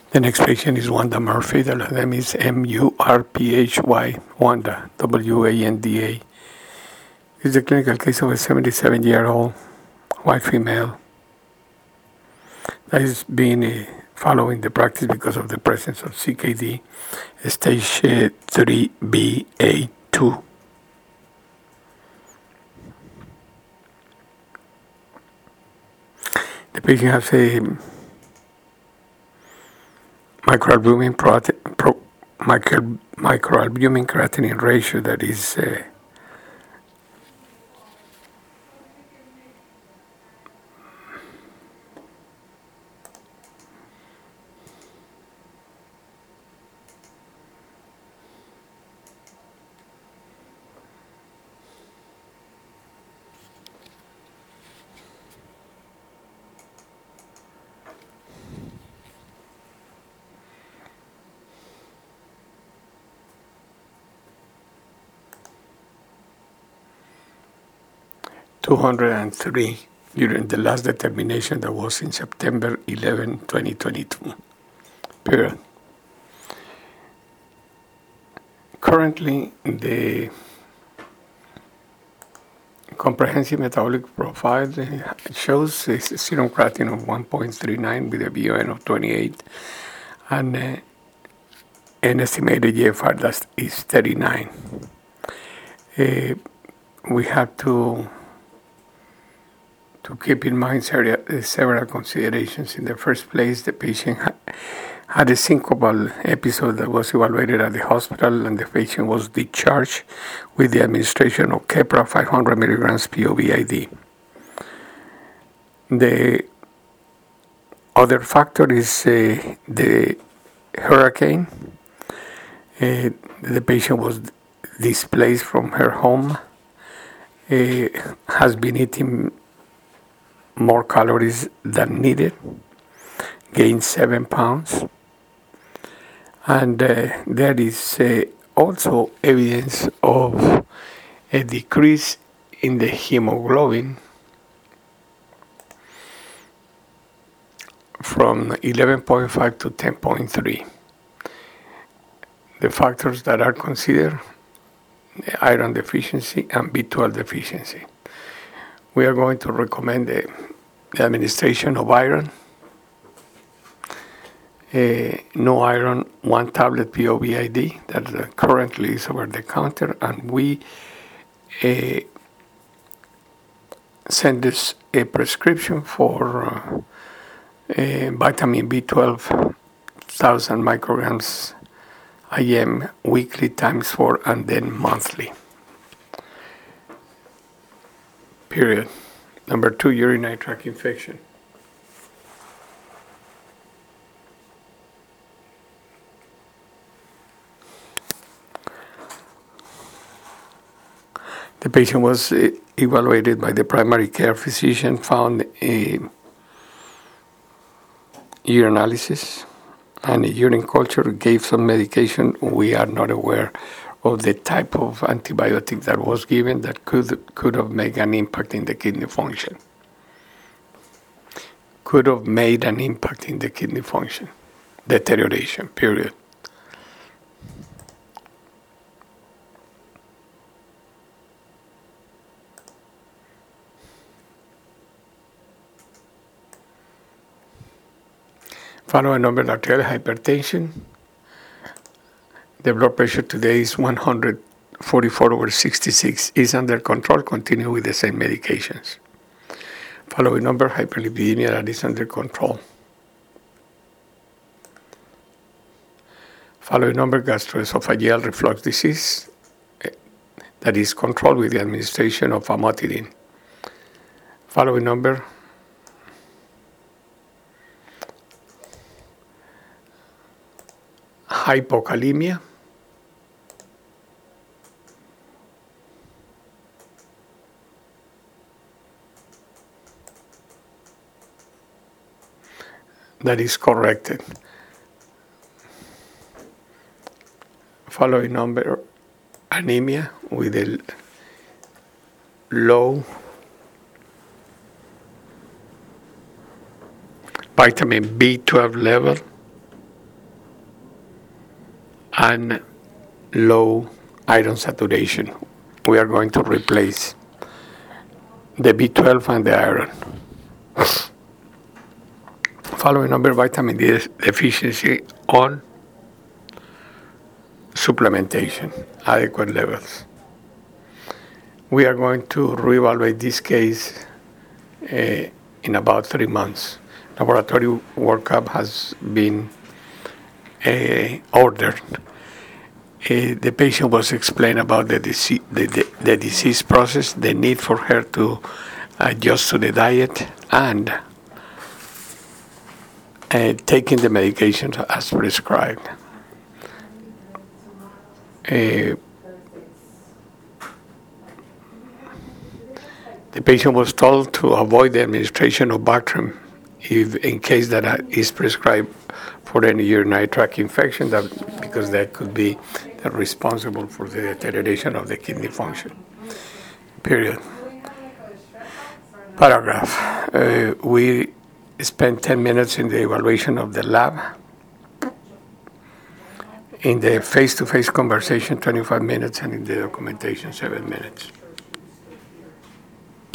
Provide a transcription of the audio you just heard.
The next patient is Wanda Murphy. The last name is Murphy, Wanda, Wanda. This is a clinical case of a 77-year-old white female that is being following the practice because of the presence of CKD, stage 3BA2. The patient has a microalbumin creatinine ratio that is 203 during the last determination that was in September 11, 2022. Period. Currently, the comprehensive metabolic profile shows a serum creatinine of 1.39 with a BON of 28 and an estimated GFR that is 39. We have to keep in mind several considerations. In the first place, the patient had a syncopal episode that was evaluated at the hospital, and the patient was discharged with the administration of Keppra 500 milligrams POVID. The other factor is the hurricane. The patient was displaced from her home, has been eating more calories than needed, gained 7 pounds, and there is also evidence of a decrease in the hemoglobin from 11.5 to 10.3. The factors that are considered: iron deficiency and B12 deficiency. We are going to recommend the administration of iron, no iron, 1 tablet POVID that currently is over the counter, and we send us a prescription for vitamin B12, 1,000 micrograms IM weekly times 4 and then monthly. Period. Number 2, urinary tract infection. The patient was evaluated by the primary care physician, found a urinalysis and a urine culture, gave some medication. We are not aware of the type of antibiotic that was given that could have made an impact in the kidney function. Could have made an impact in the kidney function. Deterioration, period. Following number, arterial hypertension. The blood pressure today is 144/66. Is under control. Continue with the same medications. Following number, hyperlipidemia, that is under control. Following number, gastroesophageal reflux disease, that is controlled with the administration of famotidine. Following number, hypokalemia, that is corrected. Following number, anemia with a low vitamin B12 level. and low iron saturation. We are going to replace the B12 and the iron. Following number, vitamin D deficiency on supplementation, adequate levels. We are going to reevaluate this case in about 3 months. Laboratory workup has been ordered. The patient was explained about the disease process, the need for her to adjust to the diet, and taking the medications as prescribed. The patient was told to avoid the administration of Bactrim if in case that is prescribed for any urinary tract infection, because that could be responsible for the deterioration of the kidney function. Period. Paragraph. We spent 10 minutes in the evaluation of the lab. In the face-to-face conversation, 25 minutes, and in the documentation, 7 minutes.